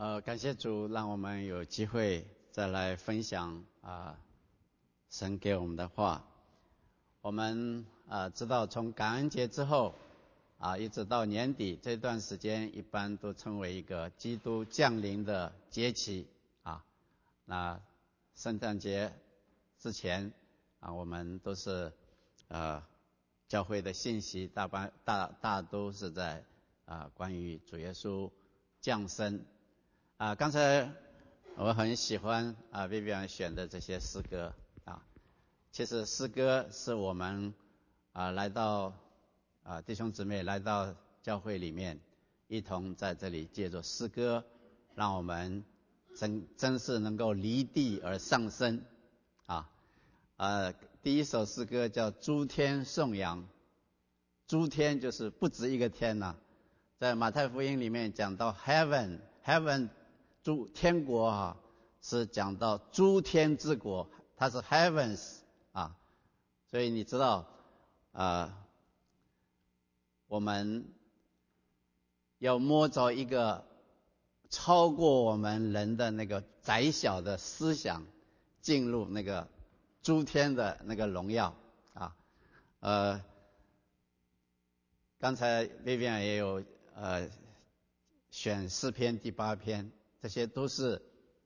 感谢主，让我们有机会再来分享神给我们的话。我们知道从感恩节之后一直到年底这段时间，一般都称为一个基督降临的节期那圣诞节之前我们都是教会的信息大都是在关于主耶稣降生。刚才我很喜欢Vivian 选的这些诗歌其实诗歌是我们来到弟兄姊妹来到教会里面，一同在这里借着诗歌，让我们真是能够离地而上升第一首诗歌叫诸天颂扬。诸天就是不止一个天在马太福音里面讲到 heaven 天国是讲到诸天之国，它是 heavens所以你知道我们要摸着一个超过我们人的那个窄小的思想，进入那个诸天的那个荣耀刚才 Vivian 也有选诗篇第8篇，这些都是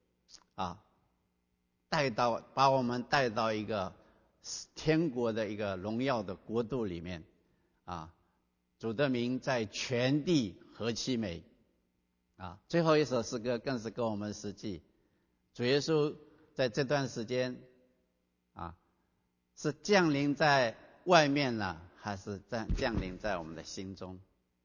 把我们带到一个天国的一个荣耀的国度里面主的名在全地何其美最后一首诗歌更是跟我们实际，主耶稣在这段时间是降临在外面呢，还是降临在我们的心中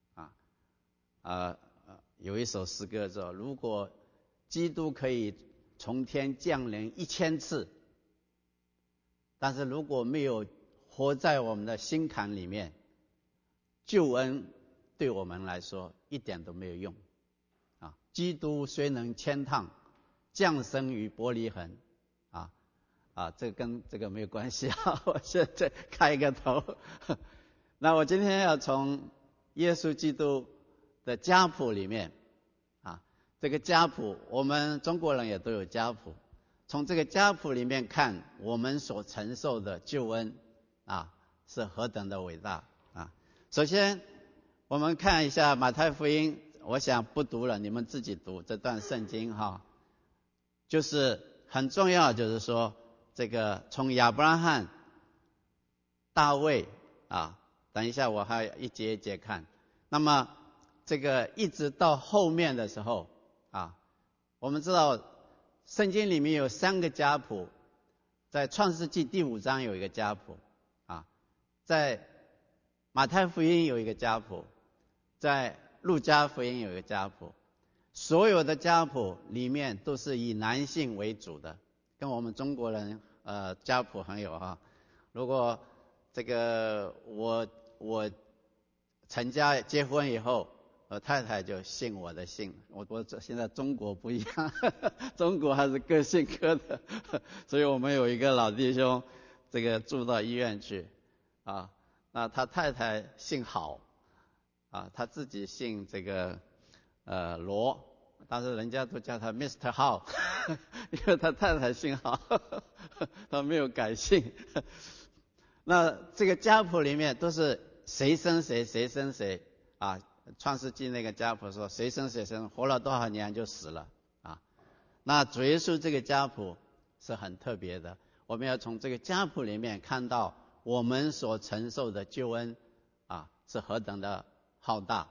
有一首诗歌说，如果基督可以从天降临1000次，但是如果没有活在我们的心坎里面，救恩对我们来说一点都没有用基督虽能千趟降生于伯利恒这跟这个没有关系我现在开个头那我今天要从耶稣基督的家谱里面这个家谱我们中国人也都有家谱，从这个家谱里面看我们所承受的救恩是何等的伟大首先我们看一下马太福音，我想不读了，你们自己读这段圣经就是很重要，就是说这个从亚伯拉罕、大卫等一下我还一节一节看，那么这个一直到后面的时候我们知道圣经里面有3个家谱，在创世纪第5章有一个家谱在马太福音有一个家谱，在路加福音有一个家谱，所有的家谱里面都是以男性为主的，跟我们中国人家谱很有如果这个我成家结婚以后，我太太就信我的姓，我现在中国不一样中国还是各姓各的所以我们有一个老弟兄这个住到医院去那他太太姓郝他自己姓这个罗，但是人家都叫他 Mr. 郝因为他太太姓郝他没有改姓那这个家谱里面都是谁生谁谁生谁创世纪那个家谱说谁生谁生，活了多少年就死了那主耶稣这个家谱是很特别的，我们要从这个家谱里面看到我们所承受的救恩是何等的浩大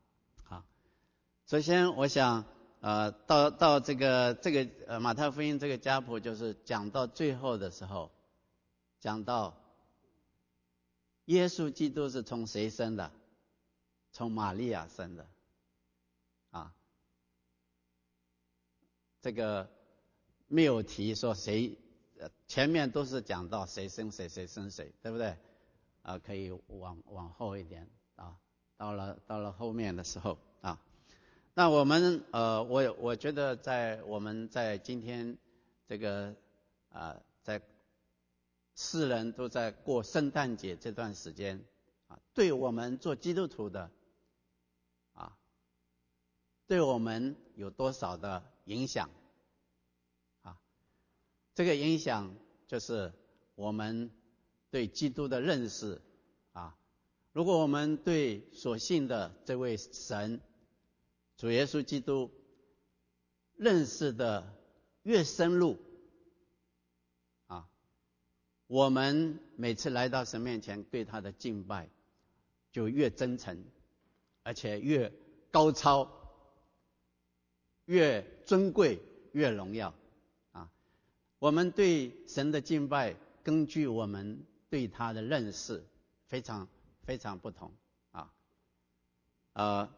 首先我想到这个马太福音这个家谱，就是讲到最后的时候，讲到耶稣基督是从谁生的？从玛利亚生的这个没有提说谁前面都是讲到谁生谁谁生谁，对不对可以往后一点到了后面的时候那我们我觉得我们在今天这个在世人都在过圣诞节这段时间对我们做基督徒的对我们有多少的影响啊？这个影响就是我们对基督的认识啊。如果我们对所信的这位神主耶稣基督认识的越深入啊，我们每次来到神面前对他的敬拜就越真诚，而且越高超，越尊贵，越荣耀啊。我们对神的敬拜根据我们对他的认识非常非常不同啊。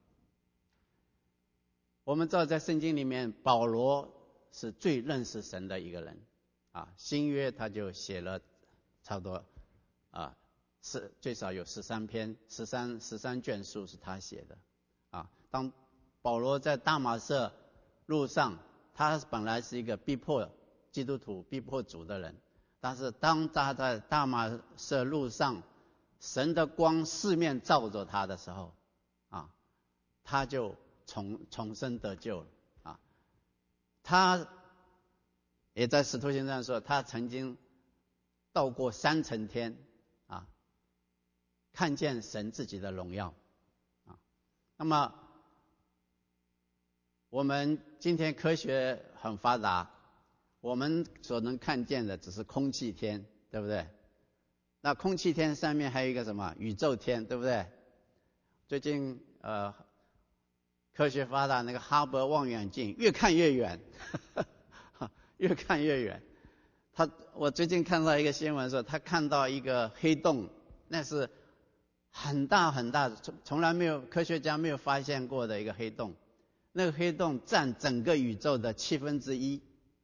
我们知道在圣经里面保罗是最认识神的一个人啊，新约他就写了差不多最少有13篇13卷书是他写的啊。当保罗在大马色路上，他本来是一个逼迫基督徒、逼迫主的人，但是当他在大马色路上，神的光四面照着他的时候啊，他就重生得救了啊。他也在使徒行传说，他曾经到过3层天啊，看见神自己的荣耀啊。那么我们今天科学很发达，我们所能看见的只是空气天，对不对？那空气天上面还有一个什么宇宙天，对不对？最近科学发达，那个哈勃望远镜越看越远越看越远。我最近看到一个新闻说，他看到一个黑洞，那是很大很大，从来没有科学家没有发现过的一个黑洞。那个黑洞占整个宇宙的1/7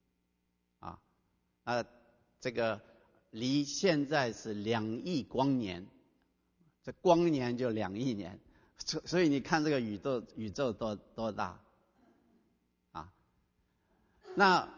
啊，这个离现在是2亿光年，这光年就2亿年，所以你看这个宇宙多大啊？那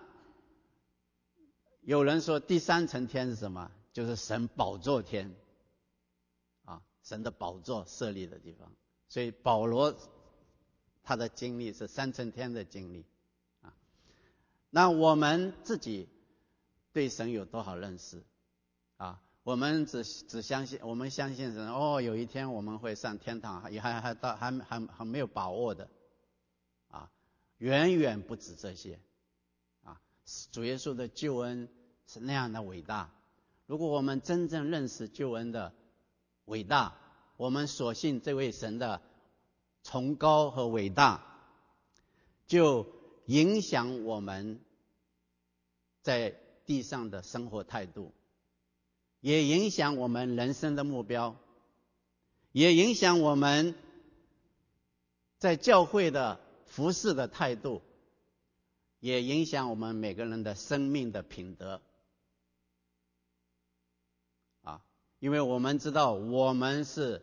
有人说第3层天是什么？就是神宝座天啊，神的宝座设立的地方。所以保罗他的经历是3层天的经历啊。那我们自己对神有多少认识啊？我们只相信，我们相信神有一天我们会上天堂，也还没有把握的啊，远远不止这些啊。主耶稣的救恩是那样的伟大，如果我们真正认识救恩的伟大，我们所信这位神的崇高和伟大，就影响我们在地上的生活态度，也影响我们人生的目标，也影响我们在教会的服事的态度，也影响我们每个人的生命的品德啊。因为我们知道我们是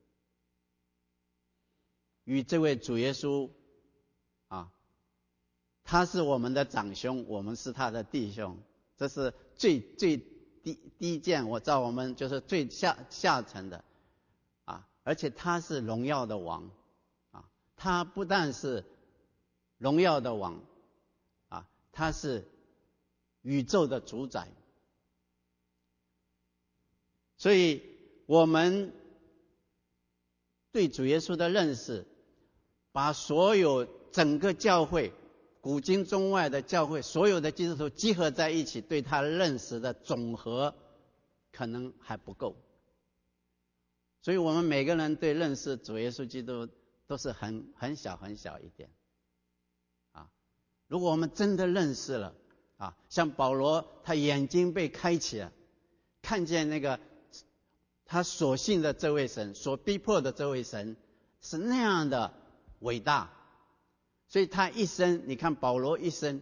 与这位主耶稣啊，他是我们的长兄，我们是他的弟兄，这是最低一件，我知道我们就是最下层的啊。而且他是荣耀的王啊，他不但是荣耀的王啊，他是宇宙的主宰。所以我们对主耶稣的认识，把所有整个教会古今中外的教会所有的基督徒集合在一起，对他认识的总和可能还不够。所以我们每个人对认识主耶稣基督都是很小很小一点啊。如果我们真的认识了啊，像保罗他眼睛被开启了，看见那个他所信的这位神，所逼迫的这位神是那样的伟大，所以他一生，你看保罗一生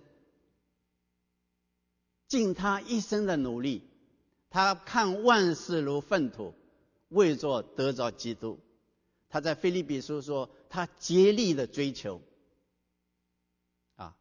尽他一生的努力，他看万事如粪土，为着得着基督。他在腓立比书说，他竭力的追求啊，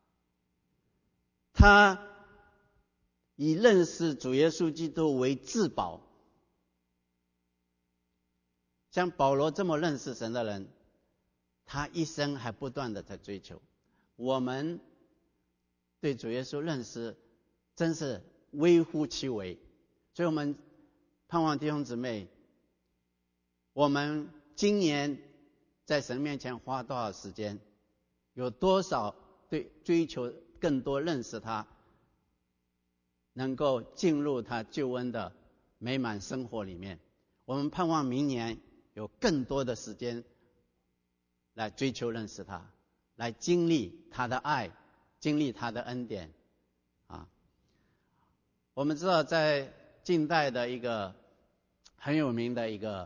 他以认识主耶稣基督为至宝。像保罗这么认识神的人， 他一生还不断的在追求。我们对主耶稣认识真是微乎其微，所以我们盼望弟兄姊妹，我们今年在神面前花多少时间，有多少对追求更多认识他，能够进入他救恩的美满生活里面。我们盼望明年有更多的时间来追求认识他，来经历他的爱，经历他的恩典啊。我们知道在近代的一个很有名的一个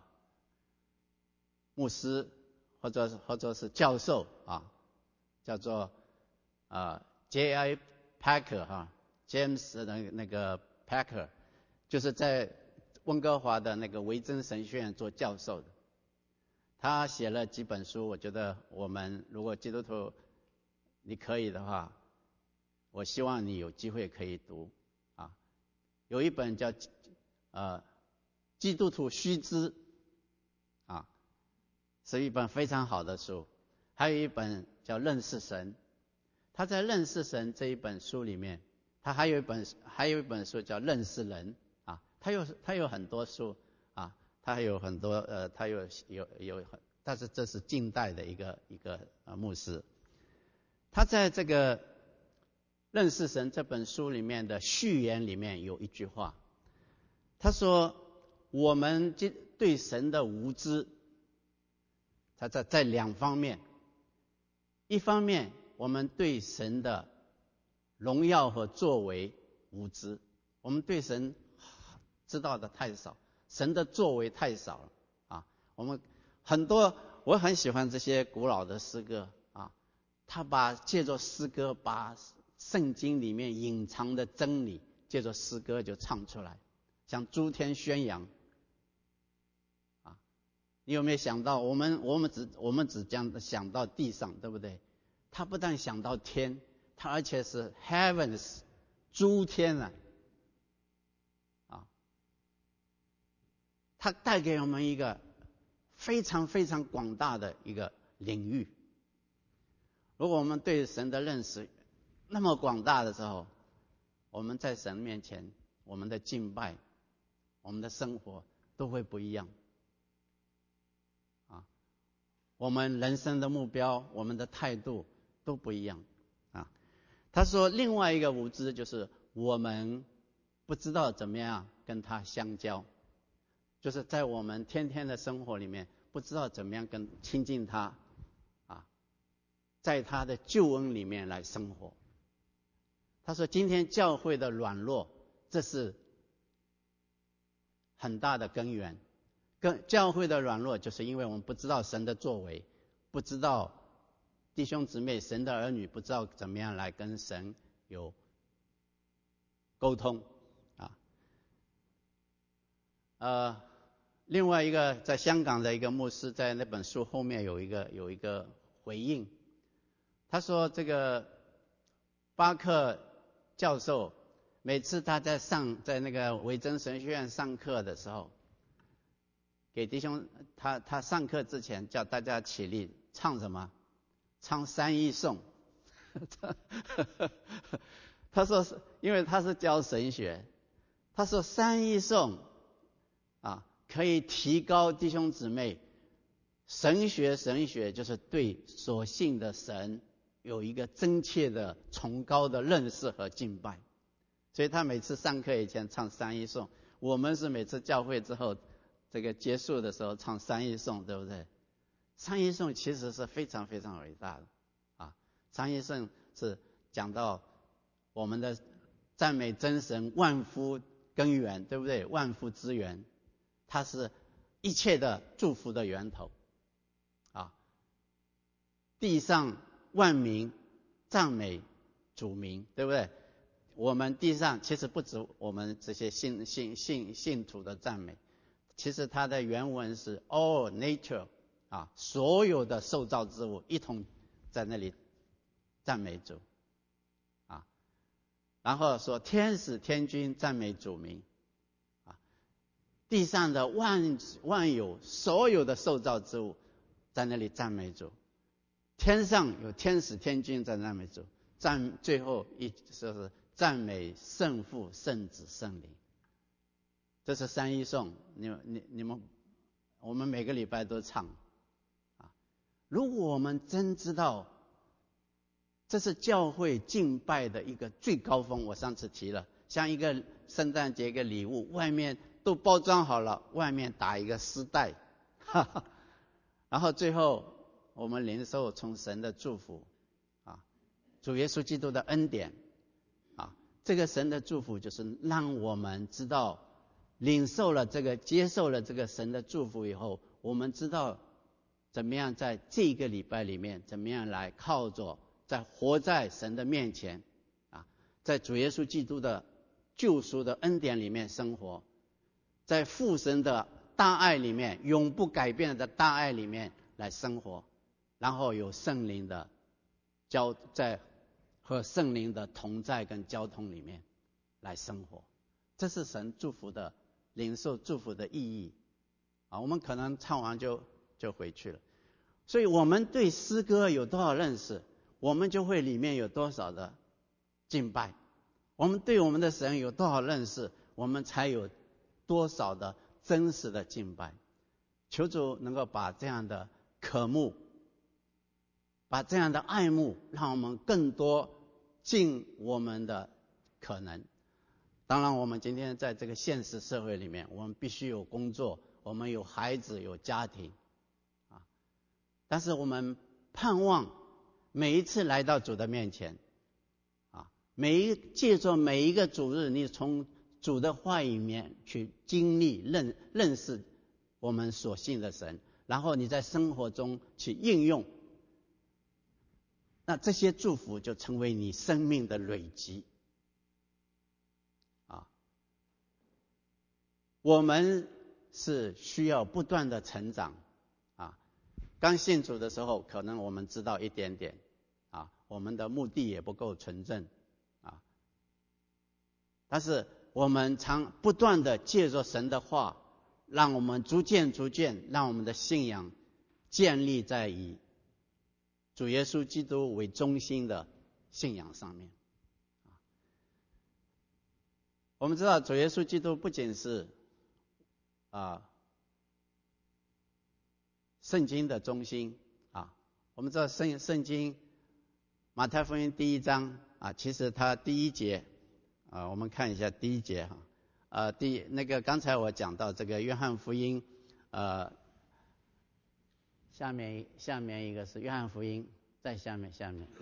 牧师或者是教授啊，叫做J.I. Packer 哈，James 的那个 Packer， 就是在温哥华的那个维真神学院做教授的。他写了几本书，我觉得我们如果基督徒你可以的话，我希望你有机会可以读啊。有一本叫基督徒须知啊，是一本非常好的书。还有一本叫认识神。他在认识神这一本书里面，他还有一本书叫认识人啊。他有很多书啊，他还有很多他有，但是这是近代的一个牧师。他在这个认识神这本书里面的序言里面有一句话，他说我们对神的无知，他在两方面，一方面我们对神的荣耀和作为无知，我们对神知道的太少，神的作为太少了啊。我们我很喜欢这些古老的诗歌啊，他借着诗歌把圣经里面隐藏的真理借着诗歌就唱出来，像诸天宣扬啊。你有没有想到我们只讲想到地上，对不对？他不但想到天，他而且是 heavens 诸天啊，他带给我们一个非常非常广大的一个领域。如果我们对神的认识那么广大的时候，我们在神面前，我们的敬拜，我们的生活都会不一样啊。我们人生的目标，我们的态度都不一样啊。他说另外一个无知就是我们不知道怎么样跟他相交，就是在我们天天的生活里面不知道怎么样亲近他啊，在他的救恩里面来生活。他说今天教会的软弱，这是很大的根源。教会的软弱就是因为我们不知道神的作为，不知道弟兄姊妹神的儿女不知道怎么样来跟神有沟通啊。另外一个在香港的一个牧师在那本书后面有一个回应，他说这个巴克教授每次他在那个维真神学院上课的时候，给弟兄他上课之前叫大家起立唱什么？唱三一颂。他说是因为他是教神学，他说三一颂啊可以提高弟兄姊妹神学就是对所信的神有一个真切的崇高的认识和敬拜，所以他每次上课以前唱三一颂。我们是每次教会之后这个结束的时候唱三一颂，对不对？三一颂其实是非常非常伟大的啊。三一颂是讲到我们的赞美真神万夫根源，对不对？万夫之源，它是一切的祝福的源头啊。地上万民赞美主名，对不对？我们地上其实不止我们这些信徒的赞美，其实它的原文是 all nature 啊，所有的受造之物一同在那里赞美主啊。然后说天使天君赞美主名啊，地上的万有所有的受造之物在那里赞美主，天上有天使天君在赞美主，最后一说是赞美圣父、圣子、圣灵。这是三一颂，你们，我们每个礼拜都唱啊。如果我们真知道这是教会敬拜的一个最高峰，我上次提了，像一个圣诞节一个礼物，外面都包装好了，外面打一个丝带，然后最后我们领受从神的祝福啊，主耶稣基督的恩典啊，这个神的祝福就是让我们知道，领受了这个，接受了这个神的祝福以后，我们知道怎么样在这个礼拜里面，怎么样来靠着活在神的面前啊，在主耶稣基督的救赎的恩典里面生活，在父神的大爱里面，永不改变的大爱里面来生活，然后有圣灵的在和圣灵的同在跟交通里面来生活，这是神祝福的领受祝福的意义啊。我们可能唱完就回去了，所以我们对诗歌有多少认识，我们就会里面有多少的敬拜。我们对我们的神有多少认识，我们才有多少的真实的敬拜。求主能够把这样的渴慕，把这样的爱慕，让我们更多尽我们的可能。当然我们今天在这个现实社会里面，我们必须有工作，我们有孩子有家庭啊，但是我们盼望每一次来到主的面前啊，借着每一个主日，你从主的话语里面去经历认识我们所信的神，然后你在生活中去应用，那这些祝福就成为你生命的累积啊。我们是需要不断的成长啊。刚信主的时候，可能我们知道一点点啊，我们的目的也不够纯正啊。但是我们不断的借着神的话，让我们逐渐让我们的信仰建立在以主耶稣基督为中心的信仰上面。我们知道主耶稣基督不仅是圣经的中心啊，我们知道圣经马太福音第1章啊，其实它第1节啊，我们看一下第1节哈，刚才我讲到这个约翰福音下面一个是约翰福音，再下面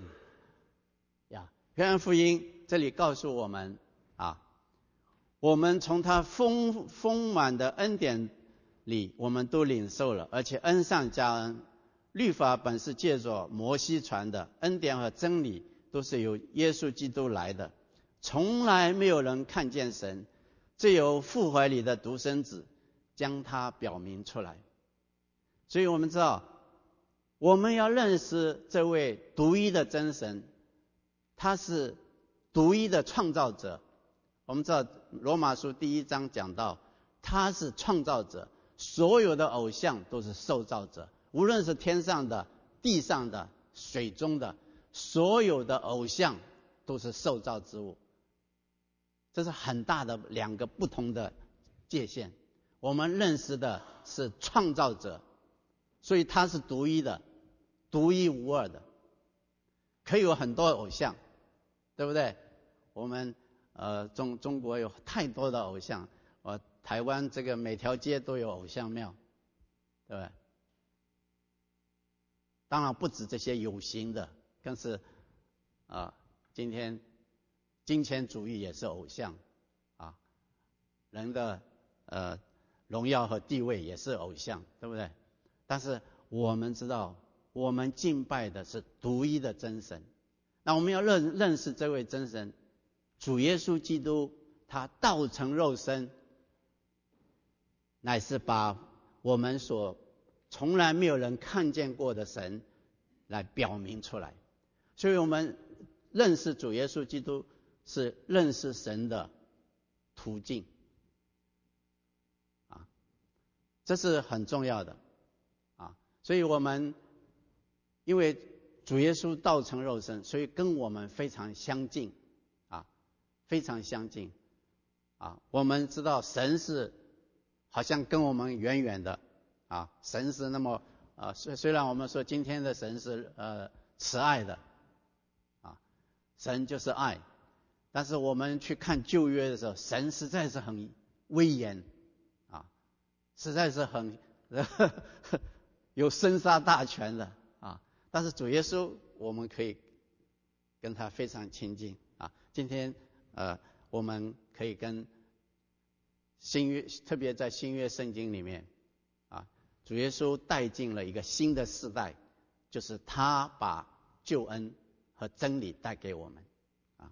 约翰福音这里告诉我们啊，我们从他丰满的恩典里，我们都领受了，而且恩上加恩。律法本是借着摩西传的，恩典和真理都是由耶稣基督来的。从来没有人看见神，只有父怀里的独生子将他表明出来。所以我们知道，我们要认识这位独一的真神，他是独一的创造者。我们知道罗马书第1章讲到，他是创造者，所有的偶像都是受造者，无论是天上的、地上的、水中的，所有的偶像都是受造之物。这是很大的2个不同的界限。我们认识的是创造者，所以他是独一的，独一无二的，可以有很多偶像，对不对？我们中国有太多的偶像，台湾这个每条街都有偶像庙，对不对？当然不止这些有形的，更是今天金钱主义也是偶像啊，人的荣耀和地位也是偶像，对不对？但是我们知道，我们敬拜的是独一的真神。那我们要认识这位真神，主耶稣基督，他道成肉身，乃是把我们所从来没有人看见过的神来表明出来。所以我们认识主耶稣基督是认识神的途径啊，这是很重要的啊。 所以我们因为主耶稣道成肉身，所以跟我们非常相近啊，非常相近啊。我们知道神是好像跟我们远远的啊，神是那么虽然我们说今天的神是慈爱的啊，神就是爱，但是我们去看旧约的时候，神实在是很威严啊，实在是很有生杀大权的啊。但是主耶稣我们可以跟他非常亲近啊。今天我们可以跟新约，特别在新约圣经里面啊，主耶稣带进了一个新的世代，就是他把救恩和真理带给我们啊。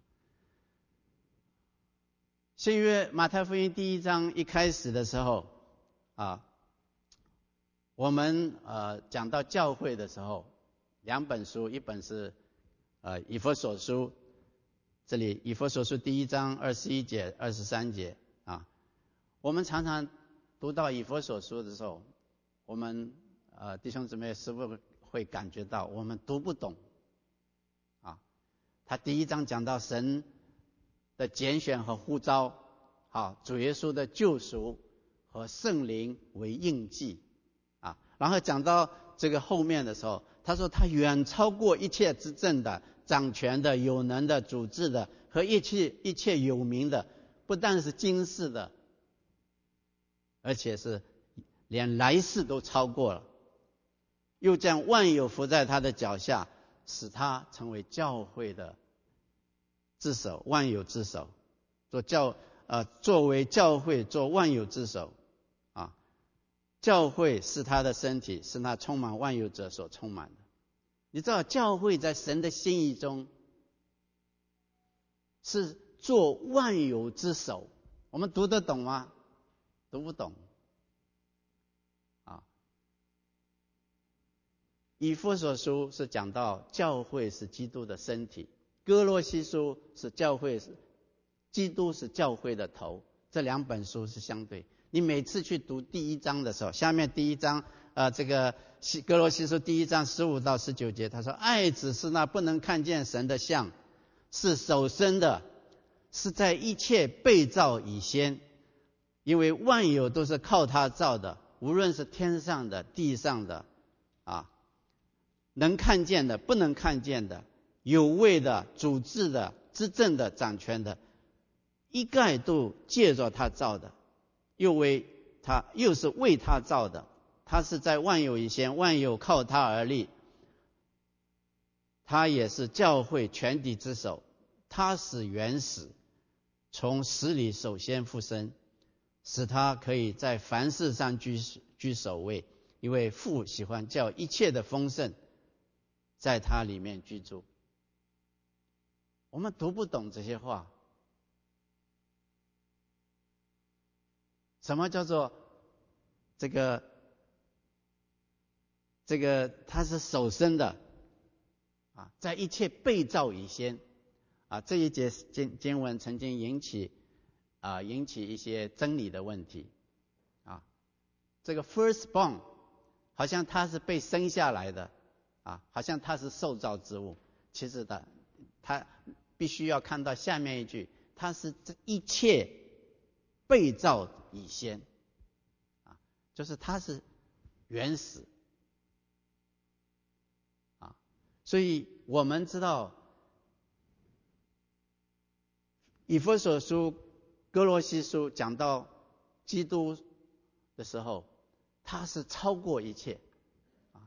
新约马太福音第1章一开始的时候啊，我们讲到教会的时候，2本书，一本是以弗所书，这里以弗所书第1章21节23节啊，我们常常读到以弗所书的时候，我们弟兄姊妹是不是会感觉到我们读不懂啊？他第1章讲到神的拣选和呼召，好，主耶稣的救赎和圣灵为印记啊，然后讲到这个后面的时候，他说他远超过一切执政的、掌权的、有能的、主治的和一切有名的，不但是今世的，而且是连来世都超过了，又将万有伏在他的脚下，使他成为教会的之首，万有之首，作为教会做万有之首啊。教会是他的身体，是那充满万有者所充满的。你知道教会在神的心意中是做万有之首，我们读得懂吗？读不懂啊。以弗所书是讲到教会是基督的身体，哥罗西书是基督是教会的头，这2本书是相对。你每次去读第1章的时候，下面第1章这个哥罗西书第1章15到19节，他说爱子是那不能看见神的像，是首生的，是在一切被造以先，因为万有都是靠他造的，无论是天上的地上的啊，能看见的不能看见的，有位的主治的执政的掌权的，一概都借着他造的，又是为他造的，他是在万有以前，万有靠他而立，他也是教会全体之首，他是原始，从死里首先复生，使他可以在凡事上居首位，因为父喜欢叫一切的丰盛在他里面居住。我们读不懂这些话，什么叫做这个他是首生的啊，在一切被造以先啊，这一节经文曾经引起一些真理的问题啊。这个 firstborn 好像他是被生下来的啊，好像他是受造之物，其实他必须要看到下面一句，他是这一切被造以先啊，就是他是原始啊。所以我们知道以弗所书、哥罗西书讲到基督的时候，他是超过一切啊。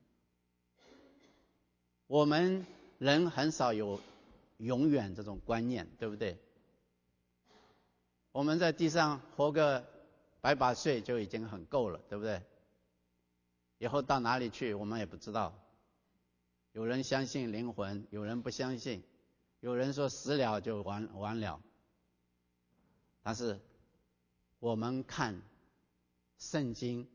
我们人很少有永远这种观念，对不对？我们在地上活个100岁就已经很够了，对不对？以后到哪里去我们也不知道。有人相信灵魂，有人不相信，有人说死了就完了。但是我们看圣经，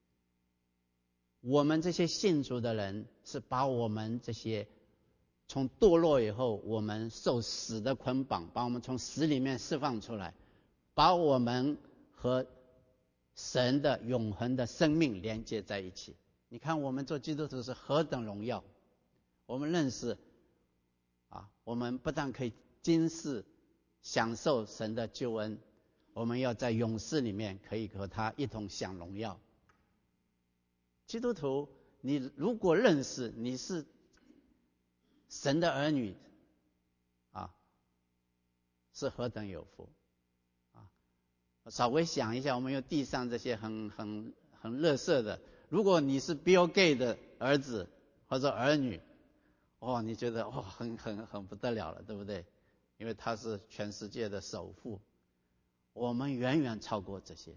我们这些信主的人是把我们这些从堕落以后我们受死的捆绑，把我们从死里面释放出来，把我们和神的永恒的生命连接在一起。 你看我们做基督徒是何等荣耀，我们认识我们不但可以今世享受神的救恩，我们要在永世里面可以和他一同享荣耀。基督徒，你如果认识你是神的儿女是何等有福稍微想一下，我们用地上这些很垃圾的，如果你是 Bill Gates 的儿子或者儿女，你觉得很不得了了，对不对？因为他是全世界的首富，我们远远超过这些。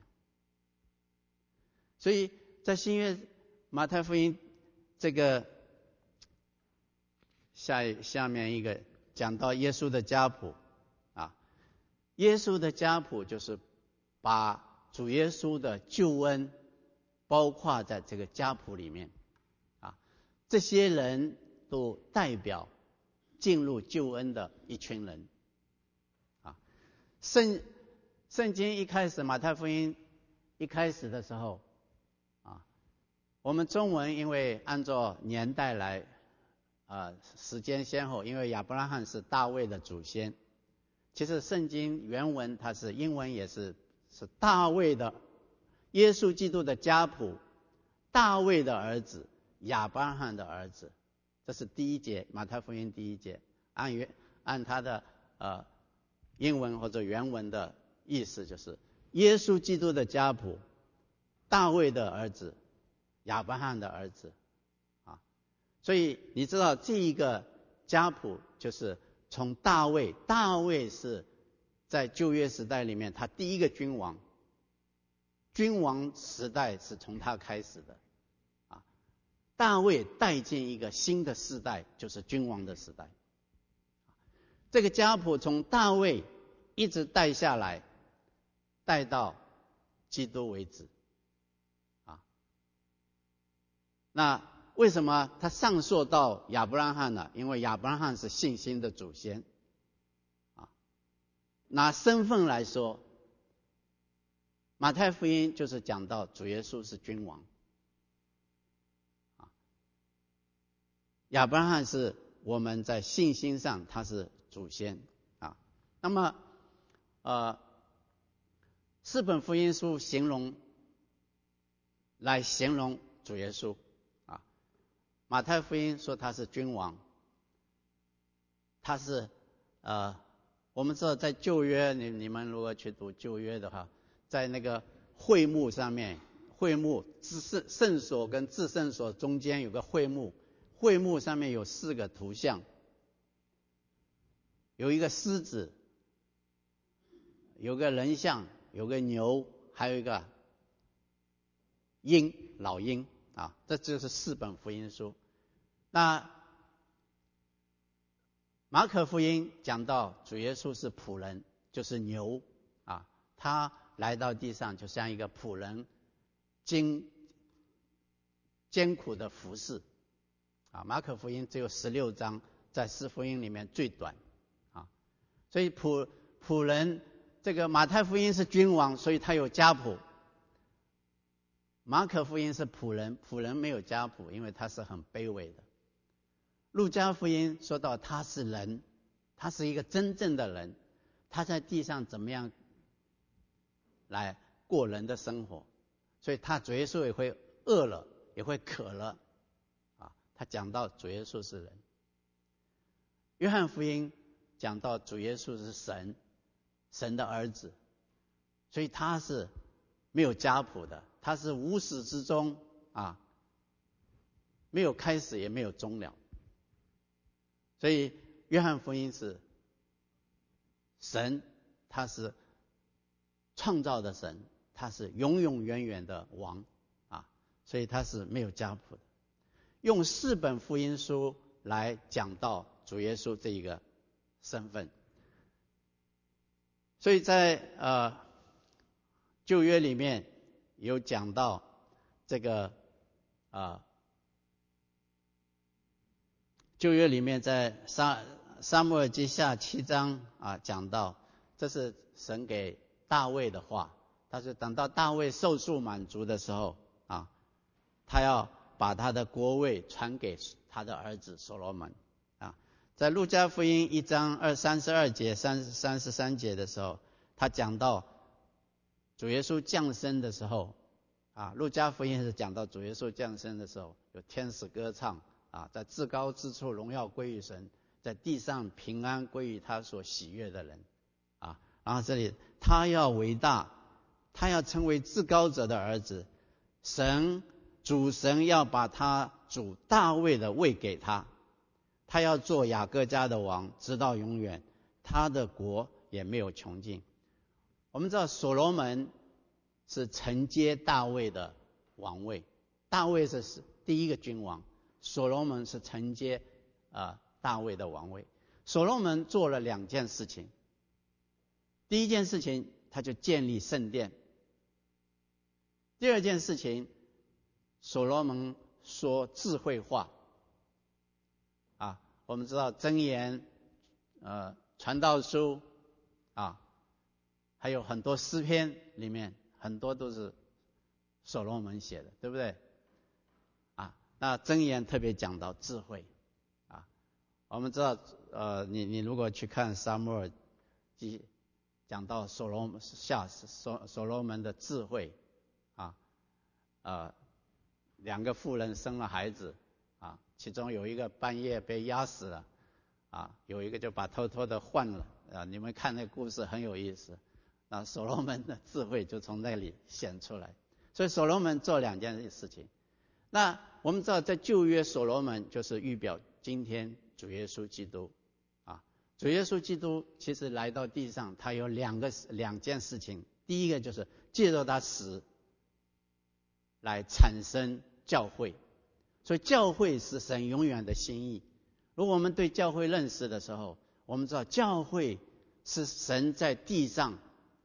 所以在新约马太福音这个下面一个讲到耶稣的家谱耶稣的家谱就是把主耶稣的救恩包括在这个家谱里面这些人都代表进入救恩的一群人圣经一开始，马太福音一开始的时候我们中文因为按照年代来时间先后，因为亚伯拉罕是大卫的祖先，其实圣经原文它是英文也是大卫的耶稣基督的家谱，大卫的儿子，亚伯拉罕的儿子，这是第一节，马太福音第一节，按他的英文或者原文的意思就是耶稣基督的家谱，大卫的儿子，亚伯拉罕的儿子所以你知道这一个家谱就是从大卫是在旧约时代里面他第一个君王时代是从他开始的大卫带进一个新的世代，就是君王的时代。这个家谱从大卫一直带下来，带到基督为止那为什么他上溯到亚伯拉罕呢？因为亚伯拉罕是信心的祖先拿身份来说，马太福音就是讲到主耶稣是君王亚伯拉罕是我们在信心上他是祖先那么四本福音书形容主耶稣马太福音说他是君王，他是我们知道在旧约，你们如果去读旧约的话，在那个会幕上面，会幕圣所跟至圣所中间有个会幕，会幕上面有4个图像，有一个狮子，有个人像，有个牛，还有一个老鹰这就是4本福音书。那马可福音讲到主耶稣是仆人，就是牛他来到地上就像一个仆人艰苦的服侍马可福音只有16章，在4福音里面最短所以仆人，这个马太福音是君王，所以他有家谱。马可福音是仆人没有家谱，因为他是很卑微的。路加福音说到他是人，他是一个真正的人，他在地上怎么样来过人的生活，所以他主耶稣也会饿了，也会渴了他讲到主耶稣是人。约翰福音讲到主耶稣是神的儿子，所以他是没有家谱的，他是无始之终没有开始也没有终了。所以约翰福音是神，他是创造的神，他是永永远远的王所以他是没有家谱的。用4本福音书来讲到主耶稣这一个身份。所以在旧约里面有讲到这个旧约里面在撒母耳记下7章讲到，这是神给大卫的话，他是等到大卫寿数满足的时候他要把他的国位传给他的儿子所罗门啊。在路加福音1章32节、33节的时候，他讲到主耶稣降生的时候啊，路加福音是讲到主耶稣降生的时候，有天使歌唱啊，在至高之处荣耀归于神，在地上平安归于他所喜悦的人啊。然后这里他要伟大，他要成为至高者的儿子，主神要把他主大卫的位给他，他要做雅各家的王，直到永远，他的国也没有穷尽。我们知道所罗门是承接大卫的王位，大卫是第一个君王，所罗门是承接大卫的王位。所罗门做了2件事情，第一件事情他就建立圣殿，第二件事情所罗门说智慧话啊。我们知道箴言传道书啊，还有很多诗篇里面很多都是所罗门写的，对不对啊？那箴言特别讲到智慧啊。我们知道你如果去看撒母耳记，讲到所罗门的智慧啊，2个妇人生了孩子啊，其中有一个半夜被压死了啊，有一个就把偷偷的换了啊。你们看那个故事很有意思啊，所罗门的智慧就从那里显出来。所以所罗门做2件事情。那我们知道在旧约所罗门就是预表今天主耶稣基督啊。主耶稣基督其实来到地上，他有2件事情。第一个就是借着他死来产生教会，所以教会是神永远的心意。如果我们对教会认识的时候，我们知道教会是神在地上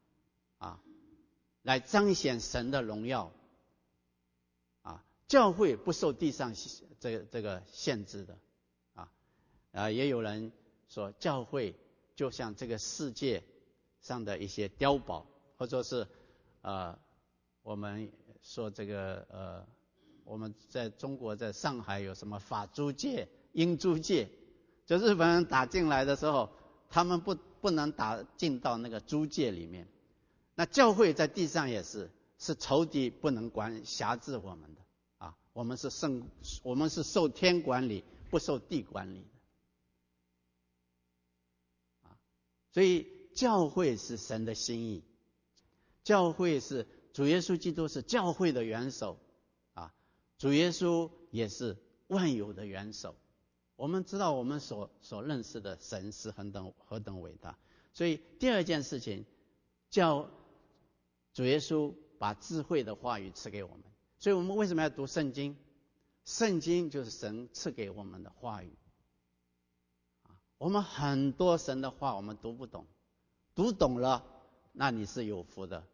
来彰显神的荣耀啊。教会不受地上这个限制的也有人说教会就像这个世界上的一些碉堡，或者是我们说这个我们在中国在上海有什么法租界、英租界，就日本人打进来的时候，他们不能打进到那个租界里面。那教会在地上也是仇敌不能辖制我们的啊，我们是受天管理，不受地管理的啊。所以教会是神的心意，教会是主耶稣基督是教会的元首啊，主耶稣也是万有的元首。我们知道我们所认识的神是何等伟大。所以第2件事情，主耶稣把智慧的话语赐给我们。所以我们为什么要读圣经？圣经就是神赐给我们的话语我们很多神的话我们读不懂，读懂了那你是有福的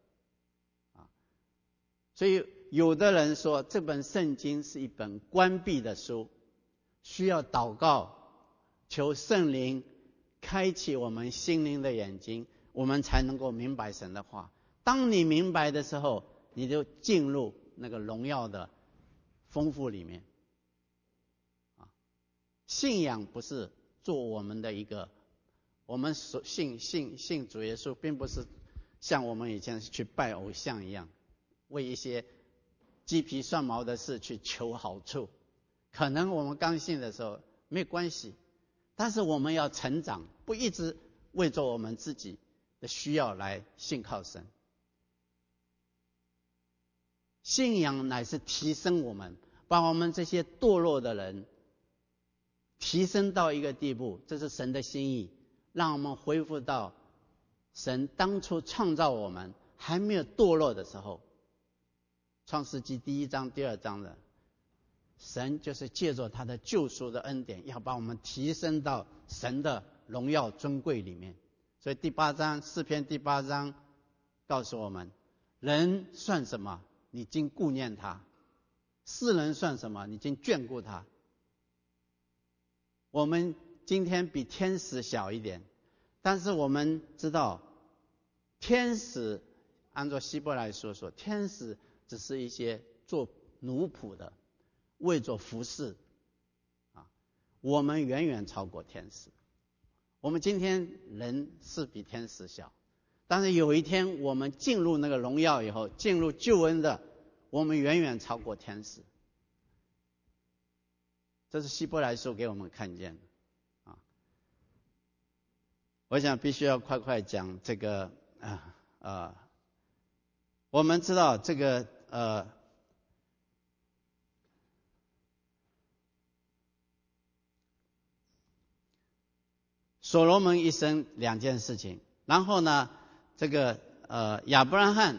所以有的人说这本圣经是一本关闭的书，需要祷告，求圣灵开启我们心灵的眼睛，我们才能够明白神的话。当你明白的时候，你就进入那个荣耀的丰富里面信仰不是做我们的一个，我们信主耶稣，并不是像我们以前去拜偶像一样，为一些鸡皮蒜毛的事去求好处。可能我们刚信的时候没关系，但是我们要成长，不一直为着我们自己的需要来信靠神。信仰乃是提升我们，把我们这些堕落的人提升到一个地步，这是神的心意，让我们恢复到神当初创造我们还没有堕落的时候。创世纪第1章第2章的神就是借着他的救赎的恩典，要把我们提升到神的荣耀尊贵里面。所以第8章诗篇第8章告诉我们，人算什么，你竟顾念他；世人算什么，你竟眷顾他。我们今天比天使小一点，但是我们知道天使按照希伯来说，天使只是一些做奴仆的， 为着服侍啊，我们远远超过天使。我们今天人是比天使小，但是有一天我们进入那个荣耀以后，进入救恩的，我们远远超过天使。这是希伯来书给我们看见的啊。我想必须要快讲这个我们知道这个所罗门一生2件事情，然后呢，这个亚伯拉罕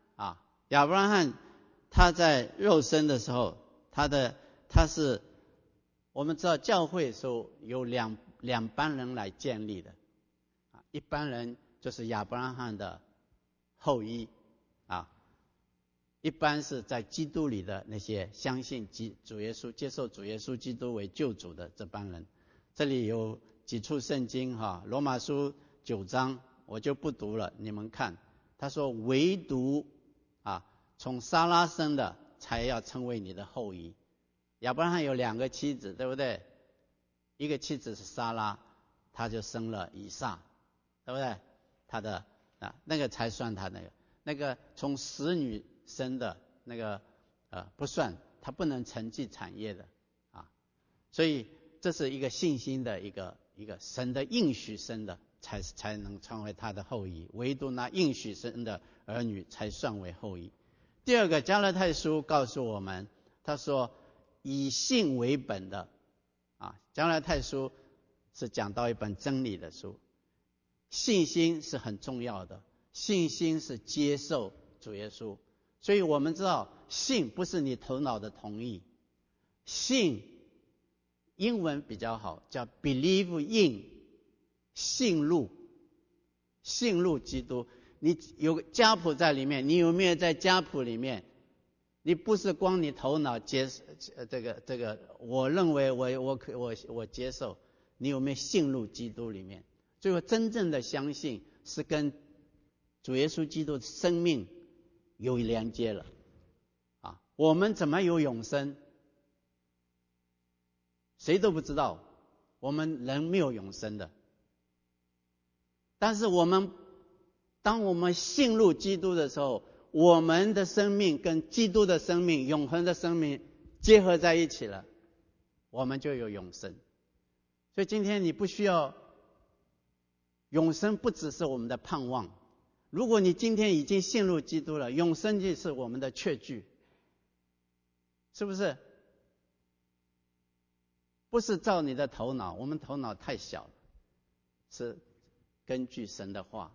他在肉身的时候，他是我们知道教会的时候有两班人来建立的啊，一般人就是亚伯拉罕的后裔啊，一般是在基督里的那些相信主耶稣、接受主耶稣基督为救主的这帮人。这里有几处圣经罗马书9章我就不读了，你们看，他说唯独从撒拉生的才要称为你的后裔。亚伯拉罕有2个妻子，对不对？一个妻子是撒拉，他就生了以撒，对不对？他的那个才算他那个从使女生的那个不算，他不能承继产业的啊。所以这是一个信心的一个神的应许生的才能成为他的后裔，唯独那应许生的儿女才算为后裔。第二个，加拉太书告诉我们，他说以信为本的加拉太书是讲到一本真理的书，信心是很重要的，信心是接受主耶稣。所以我们知道信不是你头脑的同意，信英文比较好，叫 believe in， 信入基督。你有家谱在里面，你有没有在家谱里面？你不是光你头脑这个我认为我接受，你有没有信入基督里面？最后真正的相信是跟主耶稣基督的生命有连接了我们怎么有永生？谁都不知道，我们人没有永生的。但是当我们信入基督的时候，我们的生命跟基督的生命、永恒的生命结合在一起了，我们就有永生。所以今天你不需要，永生不只是我们的盼望。如果你今天已经信入基督了，永生就是我们的确据，是不是？不是照你的头脑，我们头脑太小了，是根据神的话。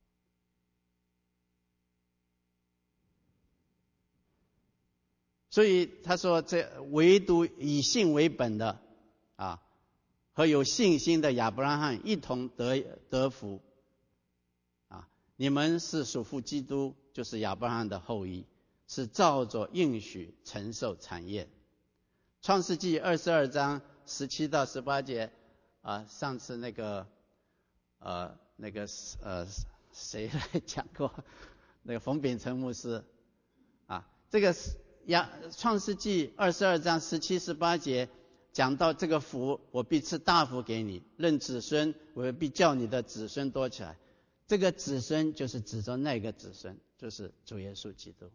所以他说，这唯独以信为本的和有信心的亚伯拉罕一同得福你们是属乎基督，就是亚伯拉罕的后裔，是照着应许承受产业。创世纪22章17到18节上次那个谁来讲过？那个冯秉成牧师这个创世纪22章17、18节讲到这个福，我必赐大福给你，任子孙，我必叫你的子孙多起来。这个子孙就是指着那个子孙，就是主耶稣基督。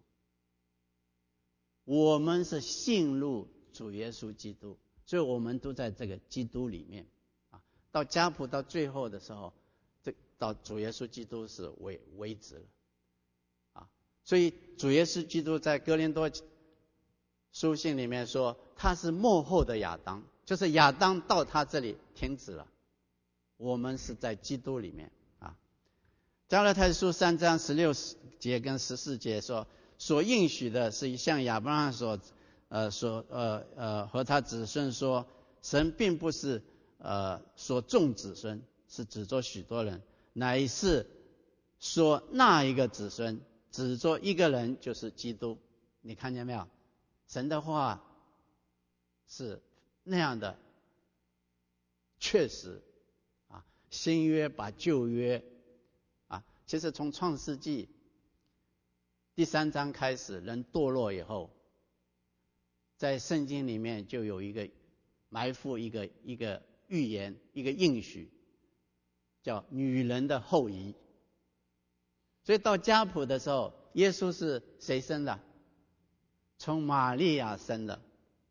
我们是信入主耶稣基督，所以我们都在这个基督里面到家谱到最后的时候，到主耶稣基督是为止了所以主耶稣基督在哥林多书信里面说，他是末后的亚当，就是亚当到他这里停止了，我们是在基督里面加拉太书3章16节跟14节说，所应许的是向亚伯拉罕和他子孙说，神并不是说众子孙，是指着许多人，乃是说那一个子孙，指着一个人，就是基督。你看见没有？神的话是那样的确实新约把旧约其实从创世纪第3章开始，人堕落以后， 在圣经里面就有一个埋伏一个预言，一个应许，叫女人的后裔。所以到家谱的时候，耶稣是谁生的？从玛利亚生的，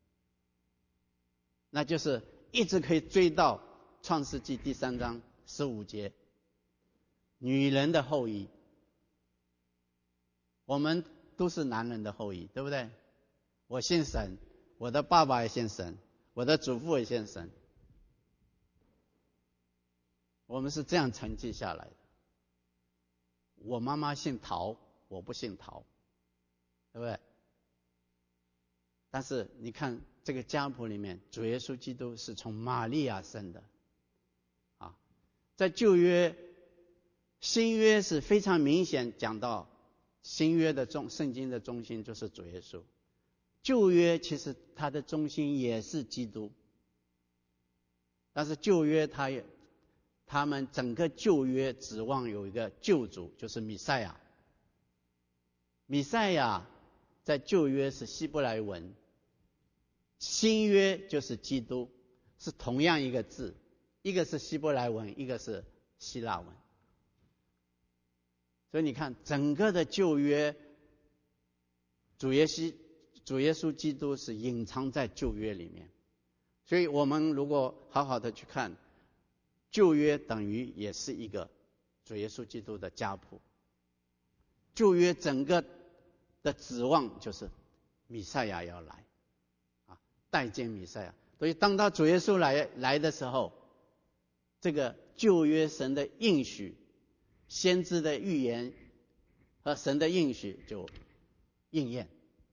那就是一直可以追到创世纪第3章15节，女人的后裔。我们都是男人的后裔，对不对？我信神，我的爸爸也信神，我的祖父也信神，我们是这样承继下来的。我妈妈姓陶，我不姓陶，对不对？但是你看这个家谱里面，主耶稣基督是从玛利亚生的啊。在旧约、新约是非常明显讲到新约的圣经的中心就是主耶稣，旧约其实它的中心也是基督，但是旧约他们整个旧约指望有一个救主，就是弥赛亚。弥赛亚在旧约是希伯来文，新约就是基督，是同样一个字，一个是希伯来文，一个是希腊文。所以你看整个的旧约，主耶稣基督是隐藏在旧约里面。所以我们如果好好的去看旧约，等于也是一个主耶稣基督的家谱。旧约整个的指望就是弥赛亚要来啊，代见弥赛亚。所以当到主耶稣来的时候，这个旧约神的应许、先知的预言和神的应许就应验。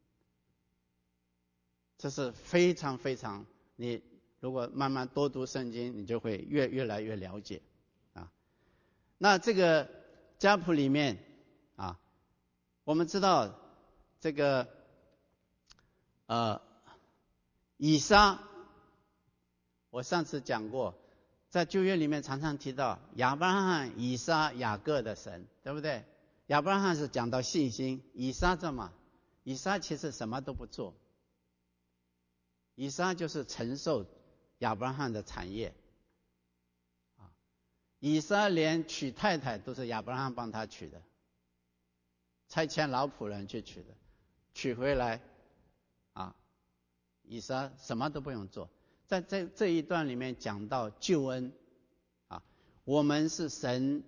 这是非常非常，你如果慢慢多读圣经，你就会越来越了解啊。那这个家谱里面啊，我们知道这个以撒，我上次讲过，在旧约里面常常提到亚伯拉罕、以撒、雅各的神，对不对？亚伯拉罕是讲到信心，以撒这嘛，以撒其实什么都不做，以撒就是承受亚伯拉罕的产业啊。以撒连娶太太都是亚伯拉罕帮他娶的，差遣老仆人去娶的，娶回来啊，以撒什么都不用做。在这一段里面讲到救恩啊，我们是神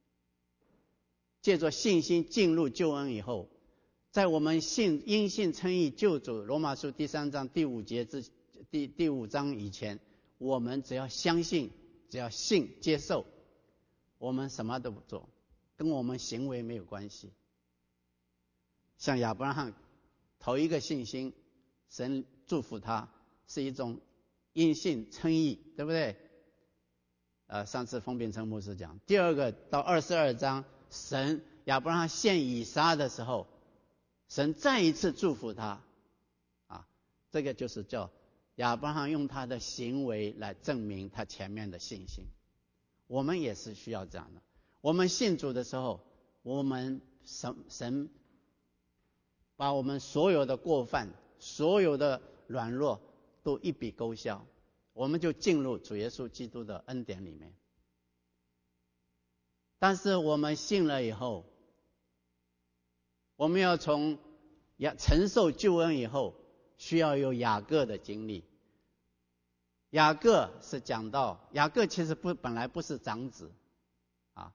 借着信心进入救恩以后，在我们因信称义救主，罗马书第3章第5节至第5章以前，我们只要相信，只要信接受，我们什么都不做，跟我们行为没有关系。像亚伯拉罕头一个信心，神祝福他，是一种因信称义，对不对？上次封炳成牧师讲。第二个到22章，亚伯拉罕献以撒的时候，神再一次祝福他啊，这个就是叫亚伯拉罕用他的行为来证明他前面的信心。我们也是需要这样的。我们信主的时候，我们神把我们所有的过犯、所有的软弱都一笔勾销，我们就进入主耶稣基督的恩典里面。但是我们信了以后，我们要从承受救恩以后，需要有雅各的经历。雅各是讲到，雅各其实本来不是长子啊，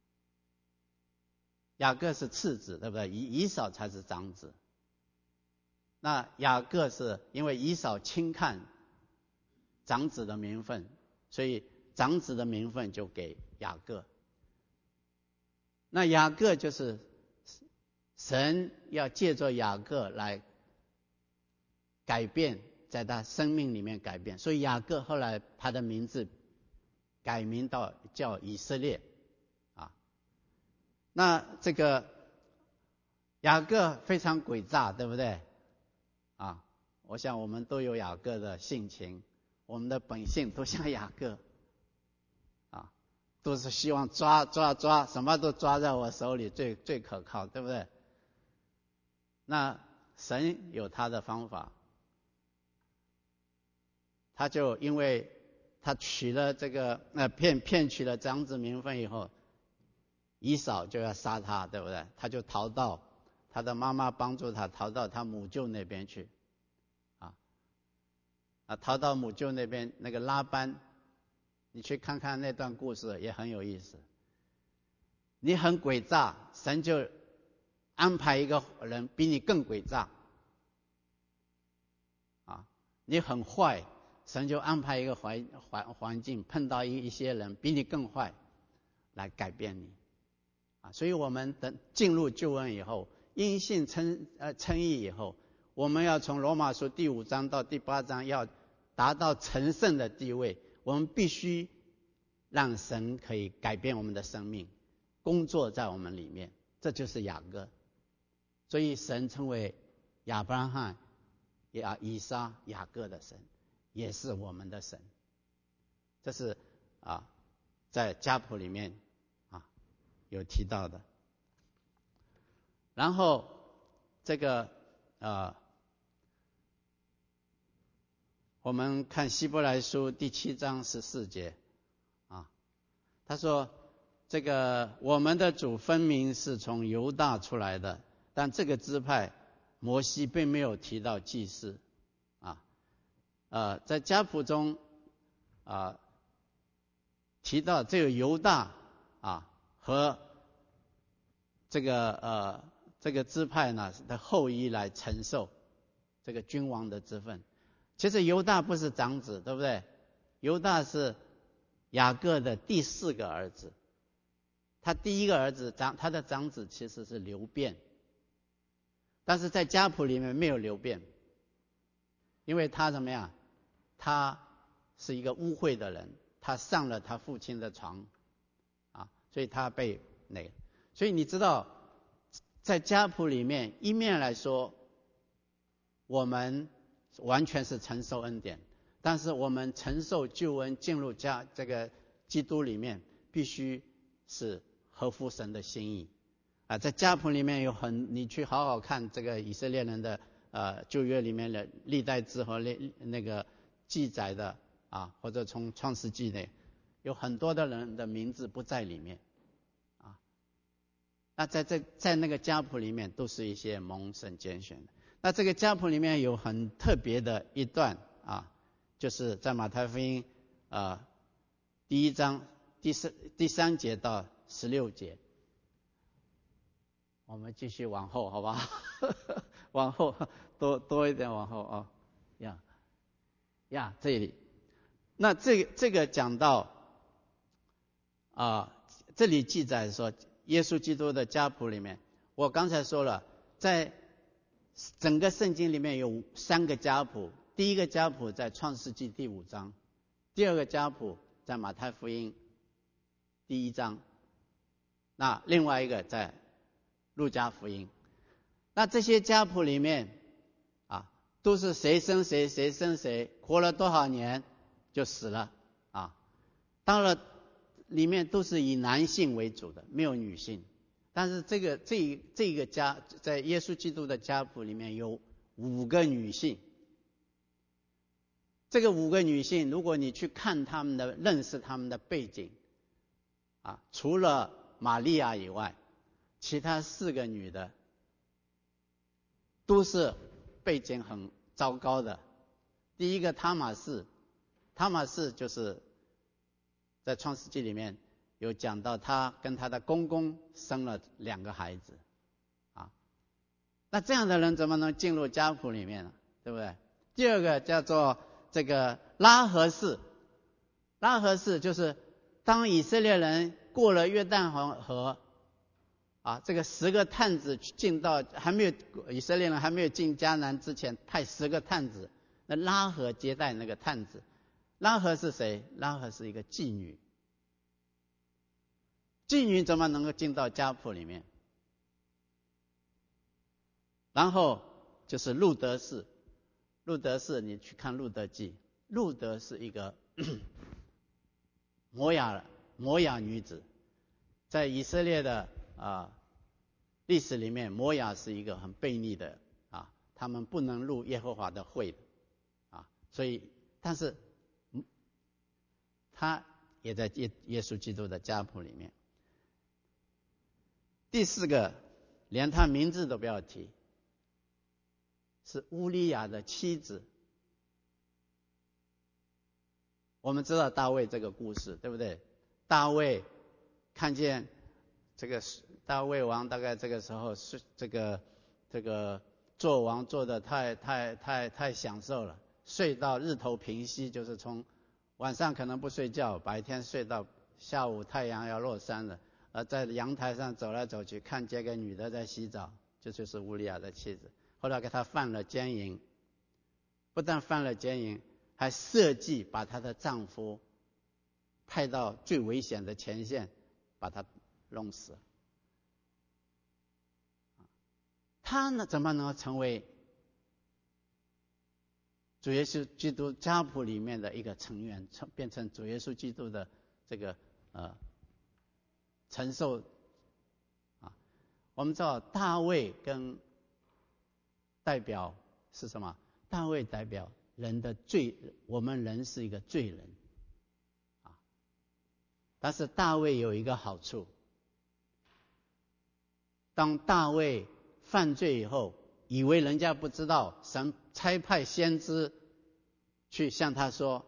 雅各是次子，对不对？以扫才是长子。那雅各是因为以扫轻看长子的名分，所以长子的名分就给雅各。那雅各就是神要借着雅各来改变，在他生命里面改变，所以雅各后来他的名字改名到叫以色列啊。那这个雅各非常诡诈，对不对啊？我想我们都有雅各的性情，我们的本性都像雅各啊，都是希望抓，什么都抓在我手里最可靠，对不对？那神有他的方法他就因为他娶了这个骗取了长子名分以后，以扫就要杀他，对不对？他就逃到他的妈妈帮助他逃到他母舅那边去，逃到母舅那边，那个拉班，你去看看那段故事也很有意思。你很诡诈，神就安排一个人比你更诡诈，你很坏，神就安排一个环境，碰到一些人比你更坏，来改变你，所以我们等进入救恩以后，因信称义以后，我们要从罗马书第5章到第8章要达到成圣的地位，我们必须让神可以改变我们的生命，工作在我们里面，这就是雅各。所以神称为亚伯拉罕、以撒、雅各的神，也是我们的神。这是在家谱里面有提到的。然后这个我们看希伯来书第7章14节他说这个我们的主分明是从犹大出来的，但这个支派摩西并没有提到祭司在家谱中提到这个犹大和这个支派呢的后裔来承受这个君王的职分。其实犹大不是长子，对不对？犹大是雅各的第4个儿子，他第一个儿子他的长子其实是流便，但是在家谱里面没有流便，因为他怎么样？他是一个污秽的人，他上了他父亲的床所以他被所以你知道在家谱里面，一面来说我们完全是承受恩典，但是我们承受救恩进入这个基督里面，必须是合乎神的心意在家谱里面你去好好看这个以色列人的旧约里面的历代志和那个记载的或者从创世纪内有很多的人的名字不在里面那在那个家谱里面都是一些蒙神拣选的。那这个家谱里面有很特别的一段就是在马太福音第1章第3节到16节。我们继续往后好吧往后多一点往后这里。那这个讲到这里记载说耶稣基督的家谱里面，我刚才说了，在整个圣经里面有3个家谱，第一个家谱在创世纪第5章，第二个家谱在马太福音第1章，那另外一个在路加福音。那这些家谱里面都是谁生谁，谁生谁，活了多少年就死了当然里面都是以男性为主的，没有女性。但是这个家在耶稣基督的家谱里面有5个女性。这个5个女性，如果你去看认识他们的背景除了玛利亚以外，其他4个女的都是背景很糟糕的。第一个他玛士就是在创世纪里面有讲到，他跟他的公公生了2个孩子那这样的人怎么能进入家谱里面呢？对不对？第二个叫做这个拉合氏就是当以色列人过了约旦河这个10个探子进到以色列人还没有进迦南之前，派10个探子，那拉合接待那个探子。拉合是谁？拉合是一个妓女。妓女怎么能够进到家谱里面？然后就是路德氏你去看路德记，路德是一个摩亚女子。在以色列的历史里面，摩亚是一个很悖逆的他们不能入耶和华的会所以但是他也在耶稣基督的家谱里面。第四个，连他名字都不要提，是乌利亚的妻子。我们知道大卫这个故事，对不对？大卫看见这个大卫王，大概这个时候是这个做王做得太享受了，睡到日头平息，就是从晚上可能不睡觉，白天睡到下午太阳要落山了，在阳台上走来走去，看见个女的在洗澡，这就是乌利亚的妻子。后来给他犯了奸淫，不但犯了奸淫，还设计把她的丈夫派到最危险的前线，把他弄死。他呢，怎么能成为主耶稣基督家谱里面的一个成员，变成主耶稣基督的这个承受啊？我们知道大卫跟代表是什么？大卫代表人的罪，我们人是一个罪人啊。但是大卫有一个好处，当大卫犯罪以后，以为人家不知道，神差派先知去向他说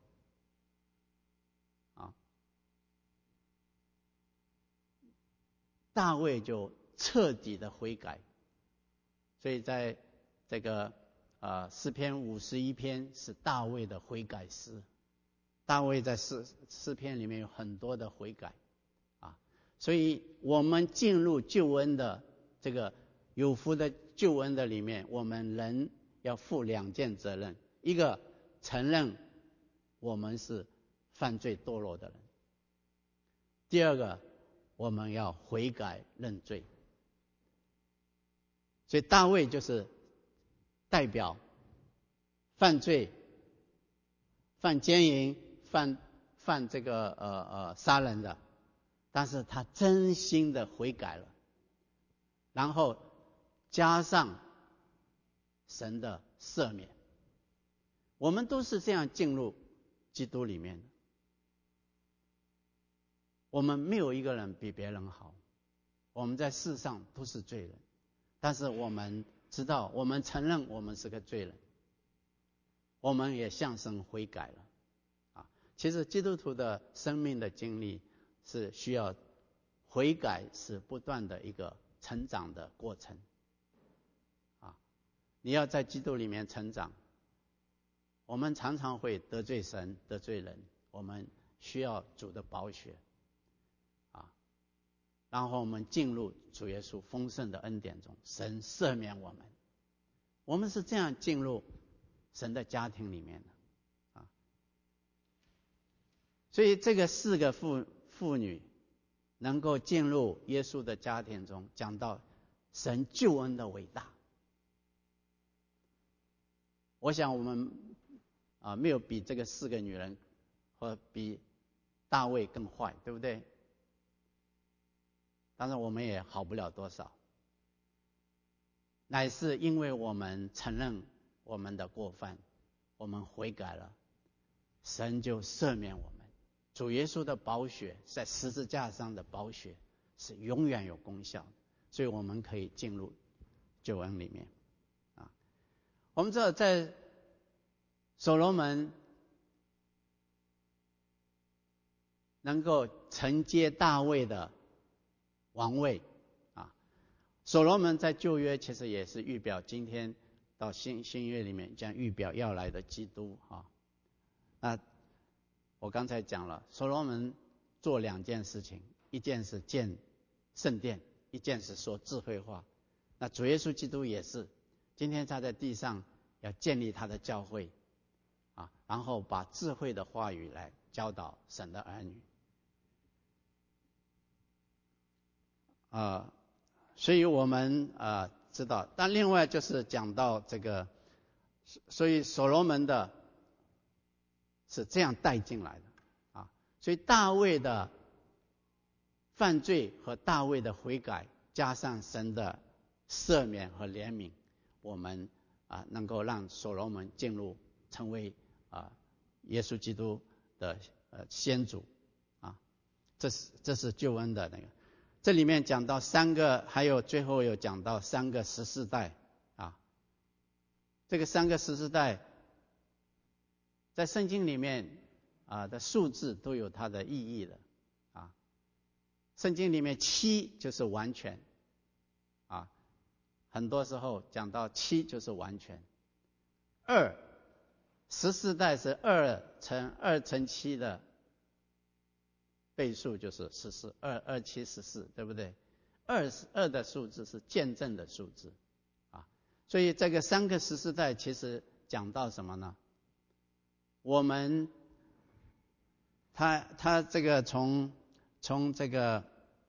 大卫就彻底的悔改。所以在这个诗篇51篇是大卫的悔改诗。大卫在诗篇里面有很多的悔改啊，所以我们进入救恩的这个有福的救恩的里面，我们人要负2件责任：一个承认我们是犯罪堕落的人；第二个，我们要悔改认罪。所以大卫就是代表犯罪、犯奸淫、犯这个杀人的，但是他真心的悔改了，然后加上神的赦免。我们都是这样进入基督里面的。我们没有一个人比别人好，我们在世上都是罪人，但是我们知道，我们承认我们是个罪人，我们也向神悔改了啊。其实基督徒的生命的经历是需要悔改，是不断的一个成长的过程啊。你要在基督里面成长，我们常常会得罪神、得罪人，我们需要主的宝血啊，然后我们进入主耶稣丰盛的恩典中，神赦免我们，我们是这样进入神的家庭里面的啊。所以这个4个妇女能够进入耶稣的家庭中，讲到神救恩的伟大。我想我们没有比这个4个女人或比大卫更坏，对不对？当然我们也好不了多少，乃是因为我们承认我们的过犯，我们悔改了，神就赦免我们。主耶稣的宝血，在十字架上的宝血是永远有功效的，所以我们可以进入救恩里面啊。我们知道在所罗门能够承接大卫的王位啊。所罗门在旧约其实也是预表今天到新约里面将预表要来的基督啊。那我刚才讲了，所罗门做2件事情，一件是建圣殿，一件是说智慧话。那主耶稣基督也是，今天他在地上要建立他的教会啊，然后把智慧的话语来教导神的儿女所以我们知道。但另外就是讲到这个，所以所罗门的是这样带进来的啊。所以大卫的犯罪和大卫的悔改，加上神的赦免和怜悯，我们能够让所罗门进入成为耶稣基督的先祖啊，这是救恩的那个。这里面讲到3个，还有最后有讲到3个14代啊。这个3个14代在圣经里面的数字都有它的意义的啊。圣经里面7就是完全啊，很多时候讲到7就是完全。14代是2乘7的倍数就是14，2 7 14，对不对？2的数字是见证的数字啊，所以这个3个14代其实讲到什么呢？我们他这个从这个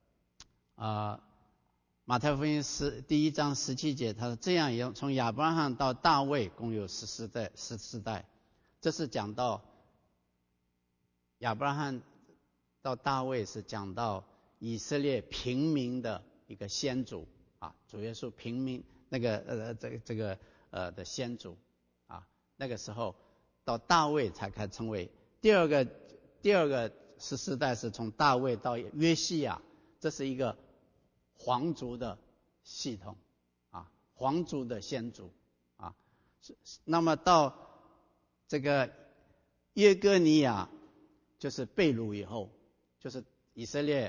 马太福音第1章17节，他说这样也从亚伯拉罕到大卫共有14代，这是讲到亚伯拉罕到大卫是讲到以色列平民的一个先祖啊，主耶稣平民那个的先祖啊，那个时候到大卫才开始称为第二个14代是从大卫到约西亚，这是一个皇族的系统啊，皇族的先祖啊。那么到这个耶哥尼亚就是被掳以后，就是以色列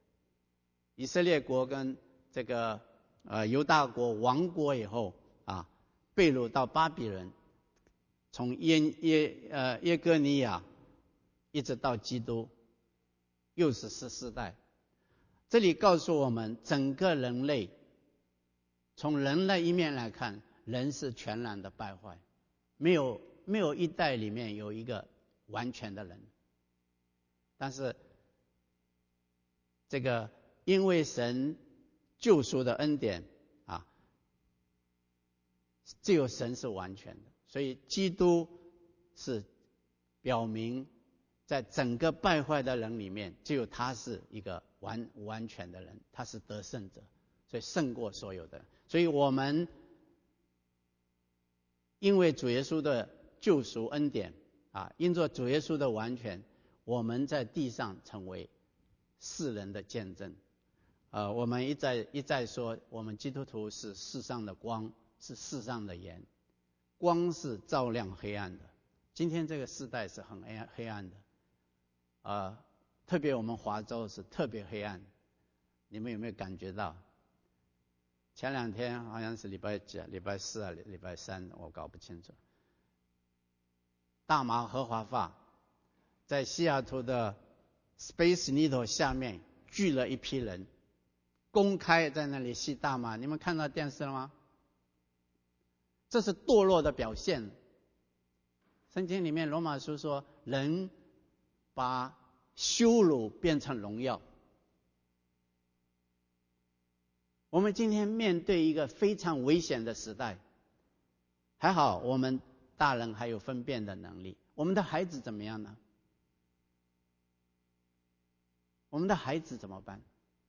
国跟这个犹大国亡国以后啊，被掳到巴比伦，从耶哥尼亚一直到基督，又是14代。这里告诉我们，整个人类从人的一面来看，人是全然的败坏，没有一代里面有一个完全的人。但是这个因为神救赎的恩典啊，只有神是完全的，所以基督是表明在整个败坏的人里面，只有他是一个完全的人，他是得胜者，所以胜过所有的。所以我们因为主耶稣的救赎恩典啊，因着主耶稣的完全，我们在地上成为世人的见证。我们一再说，我们基督徒是世上的光，是世上的盐。光是照亮黑暗的，今天这个世代是很黑暗的，特别我们华州是特别黑暗。你们有没有感觉到？前2天好像是礼拜几啊？礼拜4啊，礼拜3，我搞不清楚。大麻合法化，在西雅图的 Space Needle 下面聚了一批人，公开在那里吸大麻。你们看到电视了吗？这是堕落的表现。圣经里面罗马书说，人把羞辱变成荣耀。我们今天面对一个非常危险的时代，还好我们大人还有分辨的能力。我们的孩子怎么样呢？我们的孩子怎么办？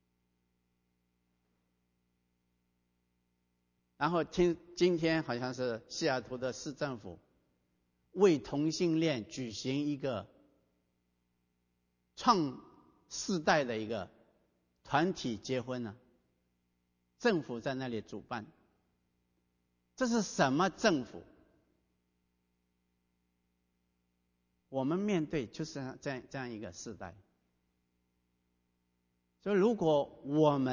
然后今天好像是西雅图的市政府为同性恋举行一个创世代的一个团体结婚呢，政府在那里主办。这是什么政府？我们面对就是这样一个世代。所以如果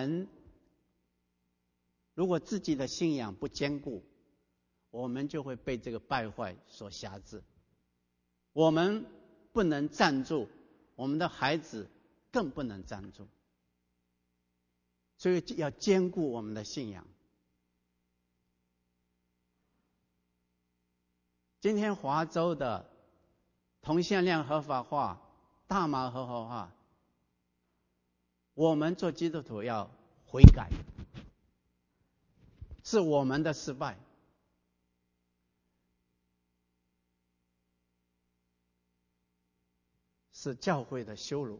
自己的信仰不坚固，我们就会被这个败坏所辖制。我们不能站住，我们的孩子更不能站住。所以要坚固我们的信仰。今天华州的同性恋合法化、大麻合法化，我们做基督徒要悔改，是我们的失败，是教会的羞辱。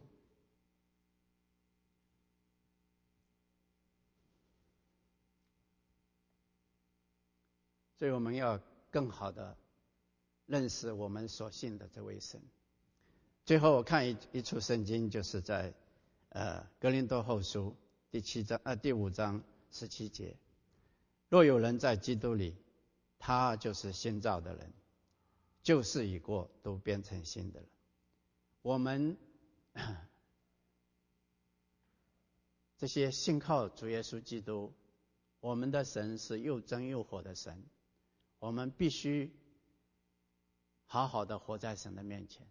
所以我们要更好的认识我们所信的这位神。 最后我看一处圣经，就是在哥林多后书第5章17节，若有人在基督里，他就是新造的人，旧事已过，都变成新的了。我们这些信靠主耶稣基督，我们的神是又真又活的神，我们必须好好的活在神的面前。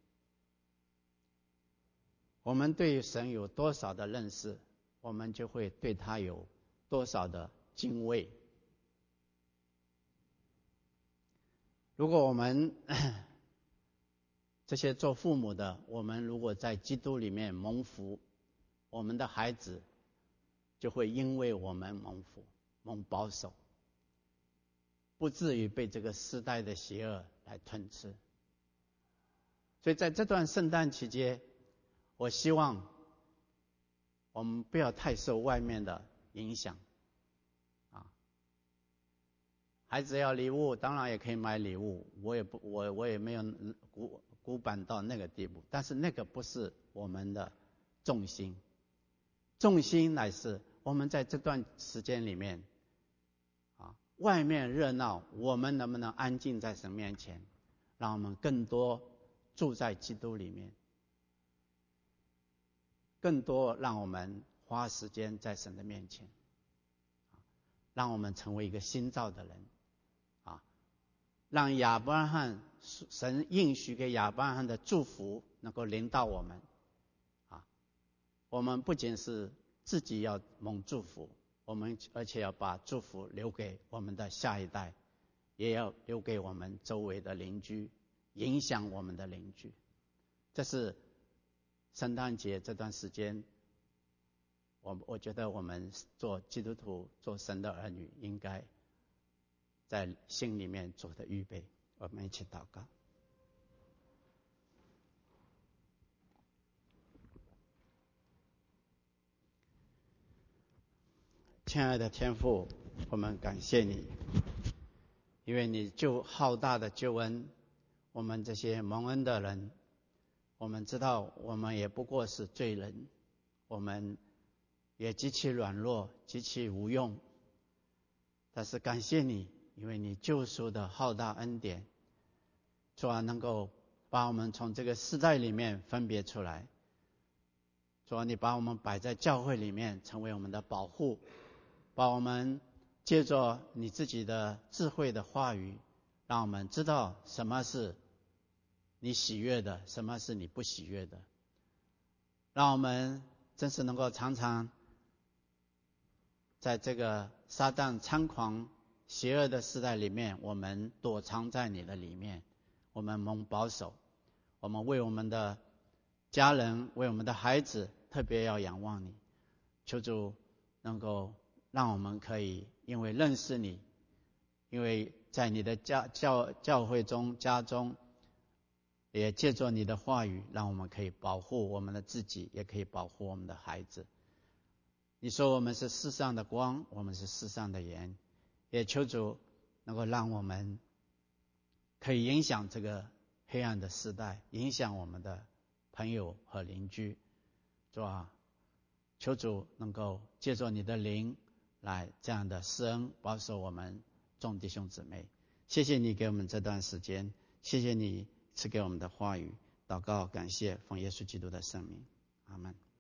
我们对神有多少的认识，我们就会对他有多少的敬畏。如果我们这些做父母的，我们如果在基督里面蒙福，我们的孩子就会因为我们蒙福、蒙保守，不至于被这个世代的邪恶来吞吃。所以在这段圣诞期间，我希望我们不要太受外面的影响孩子要礼物，当然也可以买礼物，我也没有古板到那个地步，但是那个不是我们的重心。重心乃是我们在这段时间里面外面热闹，我们能不能安静在神面前，让我们更多住在基督里面，更多让我们花时间在神的面前，让我们成为一个新造的人让亚伯拉罕神应许给亚伯拉罕的祝福能够临到我们我们不仅是自己要蒙祝福，我们而且要把祝福留给我们的下一代，也要留给我们周围的邻居，影响我们的邻居。这是圣诞节这段时间我觉得我们做基督徒、做神的儿女应该在心里面做的预备。我们一起祷告。亲爱的天父，我们感谢你，因为你浩大的救恩，我们这些蒙恩的人，我们知道我们也不过是罪人，我们也极其软弱，极其无用，但是感谢你，因为你救赎的浩大恩典，主啊，能够把我们从这个世代里面分别出来，主啊，你把我们摆在教会里面，成为我们的保护，把我们借着你自己的智慧的话语，让我们知道什么是你喜悦的，什么是你不喜悦的，让我们真是能够常常在这个撒旦猖狂邪恶的时代里面，我们躲藏在你的里面，我们蒙保守，我们为我们的家人，为我们的孩子特别要仰望你，求主能够让我们可以因为认识你，因为在你的教会中家中，也借助你的话语，让我们可以保护我们的自己，也可以保护我们的孩子。你说我们是世上的光，我们是世上的盐，也求主能够让我们可以影响这个黑暗的时代，影响我们的朋友和邻居。主啊，求主能够借助你的灵来这样的施恩保守我们众弟兄姊妹。谢谢你给我们这段时间，谢谢你赐给我们的话语，祷告感谢奉耶稣基督的圣名，阿们。